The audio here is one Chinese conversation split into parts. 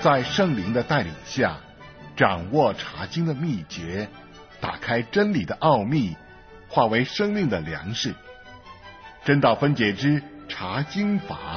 在圣灵的带领下，掌握查经的秘诀，打开真理的奥秘，化为生命的粮食。真道分解之查经法。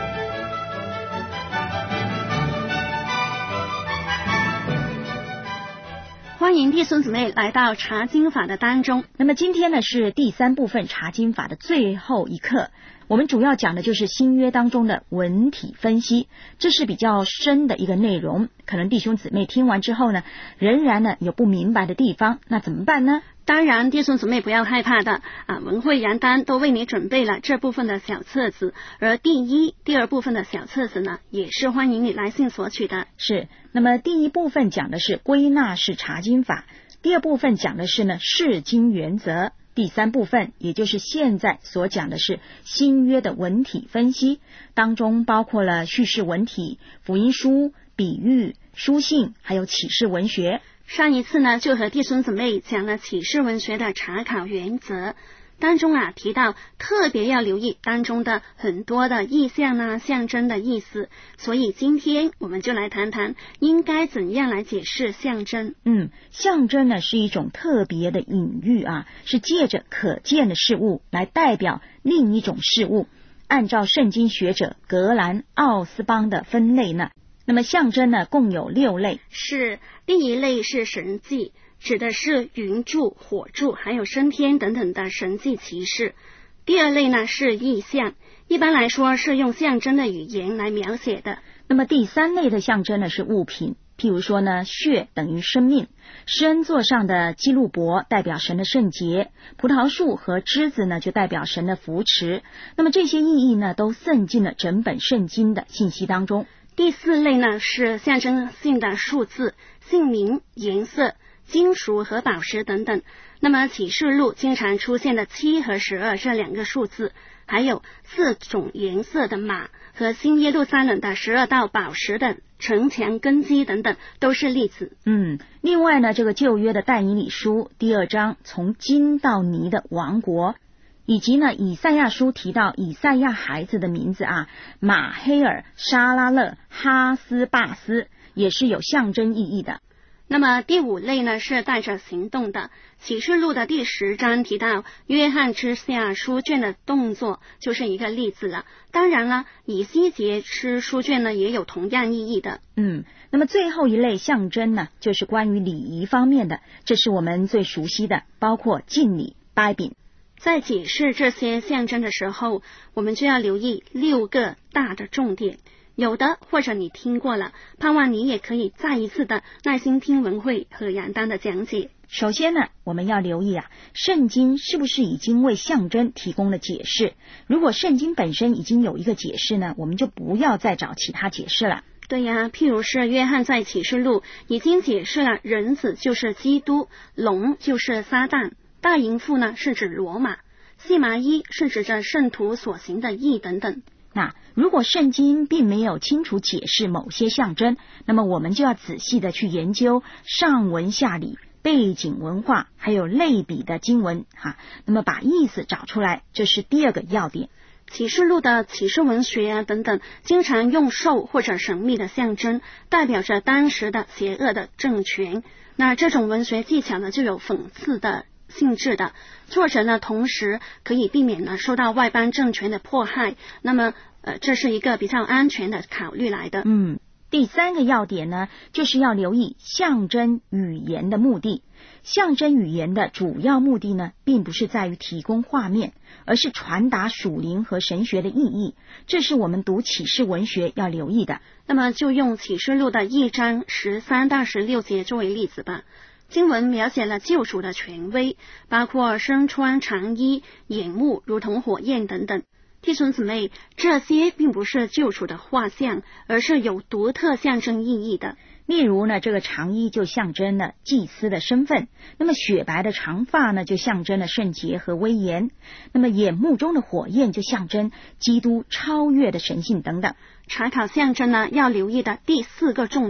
欢迎弟兄姊妹来到查经法的当中。 那么今天呢是第3部分查经法的最后一课，我们主要讲的就是新约当中的文体分析，这是比较深的一个内容，可能弟兄姊妹听完之后呢，仍然呢有不明白的地方，那怎么办呢？ 当然弟兄姊妹不要害怕的文慧杨丹都为你准备了这部分的小册子，而第1、第2部分的小册子呢，也是欢迎你来信索取的。 是，那么第1部分讲的是归纳式查经法，第2部分讲的是呢释经原则，第3部分也就是现在所讲的是新约的文体分析，当中包括了叙事文体、福音书、比喻、书信，还有启示文学。 上一次呢就和弟兄姊妹讲了启示文学的查考原则，当中提到特别要留意当中的很多的意象象征的意思，所以今天我们就来谈谈应该怎样来解释象征。 象征呢是一种特别的隐喻是借着可见的事物来代表另一种事物。按照圣经学者格兰奥斯邦的分类呢，那么象征呢共有6类。 是，第1类是神迹，指的是云柱、火柱还有升天等等的神迹奇事。第2类呢是意象，一般来说是用象征的语言来描写的。 那么第3类的象征呢是物品，譬如说呢血等于生命，施恩座上的基路伯代表神的圣洁，葡萄树和枝子呢就代表神的扶持。那么这些意义呢都渗进了整本圣经的信息当中。 第4类呢是象征性的数字、姓名、颜色、金属和宝石等等。那么启示录经常出现的7和12这2个数字，还有4种颜色的马和新耶路撒冷的12道宝石的城墙根基等等，都是例子。 另外呢，这个旧约的但以理书第2章从金到泥的王国，以及呢以赛亚书提到以赛亚孩子的名字马黑尔、沙拉勒、哈斯巴斯，也是有象征意义的。 那么第5类呢是带着行动的，启示录的第10章提到约翰吃下书卷的动作就是一个例子了。当然了，以西结吃书卷呢也有同样意义的。 那么最后一类象征呢就是关于礼仪方面的，这是我们最熟悉的，包括敬礼、掰饼。 在解释这些象征的时候，我们就要留意6个大的重点，有的或者你听过了，盼望你也可以再一次的耐心听文慧和杨丹的讲解。 首先呢，我们要留意圣经是不是已经为象征提供了解释。如果圣经本身已经有一个解释呢，我们就不要再找其他解释了。 对呀，譬如是约翰在启示录已经解释了人子就是基督，龙就是撒旦，大淫妇呢是指罗马，细麻衣是指着圣徒所行的义等等。 那如果圣经并没有清楚解释某些象征，那么我们就要仔细的去研究上文下理、背景文化还有类比的经文那么把意思找出来，这是第2个要点。 启示录的启示文学等等，经常用兽或者神秘的象征代表着当时的邪恶的政权，那这种文学技巧呢就有讽刺的性质的，作者呢同时可以避免呢受到外邦政权的迫害，那么这是一个比较安全的考虑来的。 第3个要点呢，就是要留意象征语言的目的。象征语言的主要目的呢，并不是在于提供画面，而是传达属灵和神学的意义，这是我们读启示文学要留意的。 那么就用启示录的1章13到16节作为例子吧。经文描写了救主的权威，包括身穿长衣、眼目如同火焰等等。弟兄姊妹，这些并不是救主的画像，而是有独特象征意义的。 例如呢，这个长衣就象征了祭司的身份，那么雪白的长发呢就象征了圣洁和威严，那么眼目中的火焰就象征基督超越的神性等等。 查考象征呢要留意的第4个重点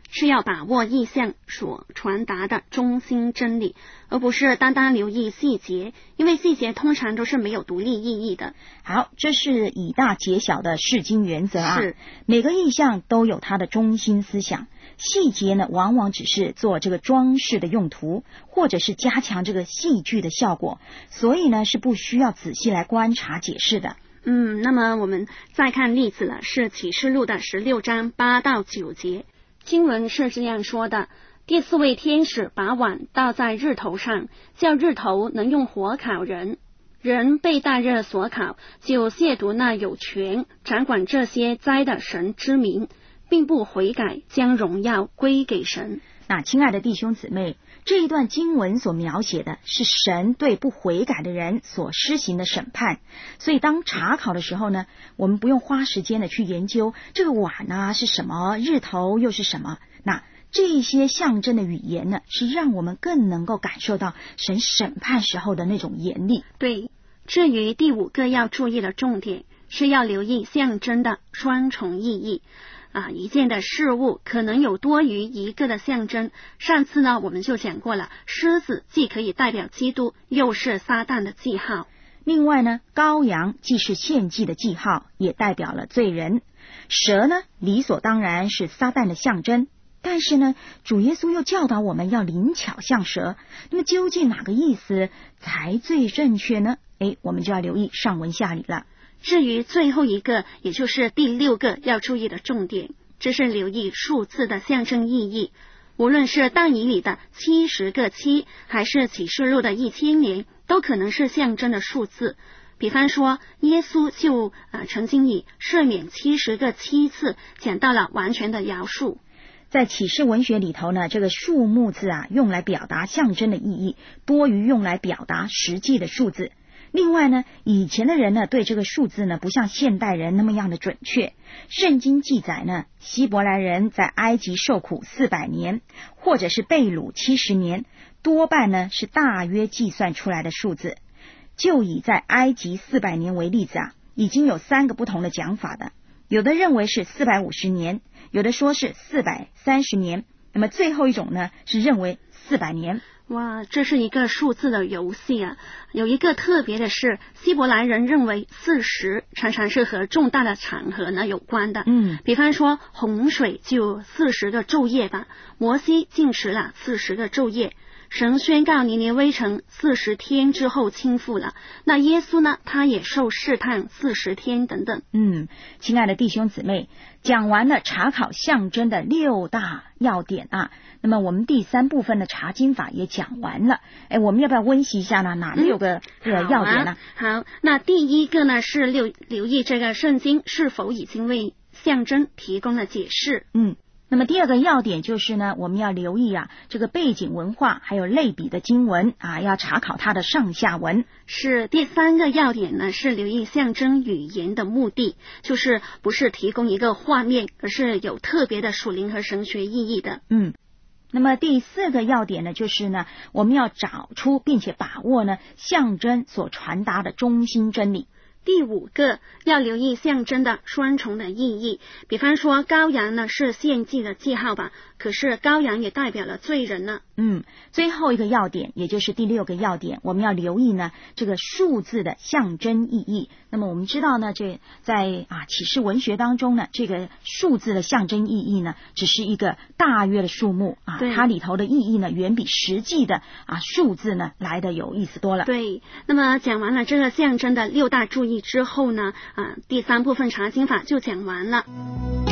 是要把握意象所传达的中心真理，而不是单单留意细节，因为细节通常都是没有独立意义的。 好，这是以大解小的释经原则啊。 是， 每个意象都有它的中心思想，细节呢往往只是做这个装饰的用途，或者是加强这个戏剧的效果，所以呢是不需要仔细来观察解释的。 那么我们再看例子了，是启示录的16章8到9节。经文是这样说的：第4位天使把碗倒在日头上，叫日头能用火烤人，人被大热所烤，就亵渎那有权掌管这些灾的神之名，并不悔改，将荣耀归给神。 那亲爱的弟兄姊妹，这一段经文所描写的是神对不悔改的人所施行的审判，所以当查考的时候呢，我们不用花时间的去研究这个碗啊是什么，日头又是什么。那这些象征的语言呢，是让我们更能够感受到神审判时候的那种严厉。 对，至于第5个要注意的重点，是要留意象征的双重意义。一件的事物可能有多于一个的象征。上次呢，我们就讲过了，狮子既可以代表基督，又是撒旦的记号。 另外呢，羔羊既是献祭的记号，也代表了罪人。蛇呢，理所当然是撒旦的象征。但是呢，主耶稣又教导我们要灵巧像蛇。那么究竟哪个意思才最正确呢？我们就要留意上文下理了。 至于最后一个，也就是第6个要注意的重点，这是留意数字的象征意义。无论是但以理的70个7，还是启示录的1000年，都可能是象征的数字。比方说，耶稣就曾经以赦免70个7次讲到了完全的饶恕。 在启示文学里头呢，这个数目字用来表达象征的意义，多于用来表达实际的数字。另外呢，以前的人呢对这个数字呢不像现代人那么样的准确。圣经记载呢，希伯来人在埃及受苦400年，或者是被掳70年，多半呢是大约计算出来的数字。就以在埃及400年为例子已经有3个不同的讲法的，有的认为是450年，有的说是430年，那么最后一种呢是认为400年。 哇，这是一个数字的游戏啊！有一个特别的是，希伯来人认为40常常是和重大的场合呢有关的。比方说洪水就40个昼夜吧，摩西禁食了40个昼夜，神宣告尼尼微城40天之后倾覆了。那耶稣呢，他也受试探40天等等。 亲爱的弟兄姊妹，讲完了查考象征的6大要点那么我们第3部分的查经法也讲完了。我们要不要温习一下呢？哪6个要点呢？ 好，那第1个呢是留意这个圣经是否已经为象征提供了解释。 那么第2个要点就是呢，我们要留意这个背景文化还有类比的经文要查考它的上下文。 是第3个要点呢，是留意象征语言的目的，就是不是提供一个画面，而是有特别的属灵和神学意义的。 那么第4个要点呢，就是呢，我们要找出并且把握呢象征所传达的中心真理。 第5个要留意象征的双重的意义，比方说羔羊呢是献祭的记号吧，可是羔羊也代表了罪人呢。 最后一个要点，也就是第6个要点，我们要留意呢这个数字的象征意义。那么我们知道呢，这在启示文学当中呢，这个数字的象征意义呢，只是一个大约的数目它里头的意义呢，远比实际的数字呢来的有意思多了。 对，那么讲完了这个象征的6大注意之后呢，第3部分查经法就讲完了。